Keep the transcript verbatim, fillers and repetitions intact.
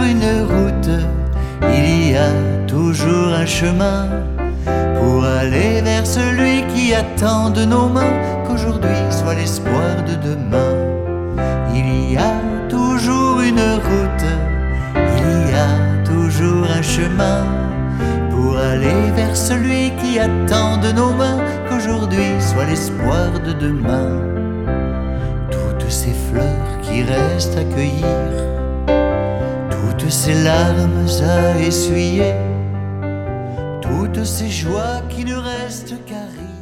une route, il y a toujours un chemin pour aller vers celui qui attend de nos mains qu'aujourd'hui soit l'espoir de demain. Il y a toujours une route, il y a toujours un chemin pour aller vers celui qui attend de nos mains qu'aujourd'hui soit l'espoir de demain. Toutes ces fleurs qui restent à cueillir, toutes ces larmes à essuyer, toutes ces joies qui ne restent qu'à rire.